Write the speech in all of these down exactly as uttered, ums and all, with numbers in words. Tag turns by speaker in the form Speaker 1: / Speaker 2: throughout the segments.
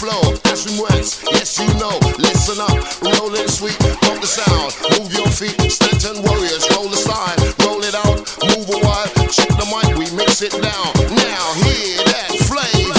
Speaker 1: flow, ashing words, yes you know. Listen up, rolling sweet, pump the sound, move your feet, Stanton warriors, roll the slide, roll it out, move a while, check the mic, we mix it down. Now hear that flavor.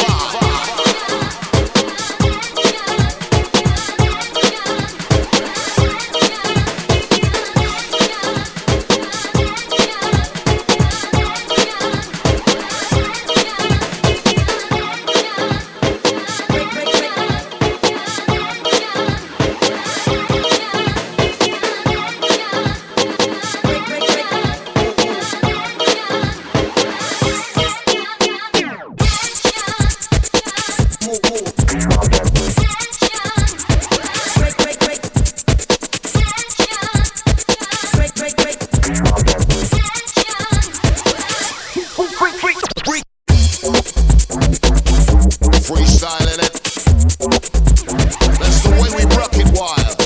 Speaker 1: Freestyling it. That's the way we rock it wild.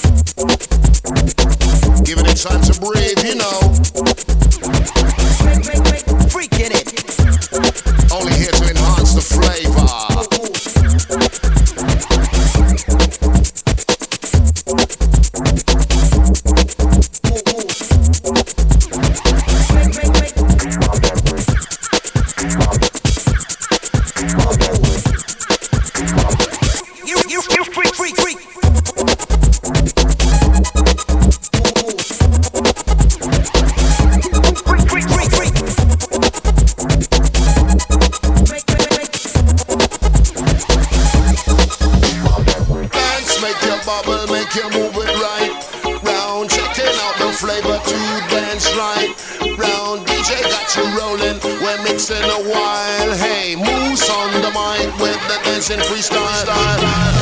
Speaker 1: Giving it time to breathe, you know. Freaking it. Only here to enhance the flavor. Bubble, make you move it right round, checking out the flavor to dance right round. D J got you rolling, we're mixing a while. Hey, moose on the mic with the dancing freestyle.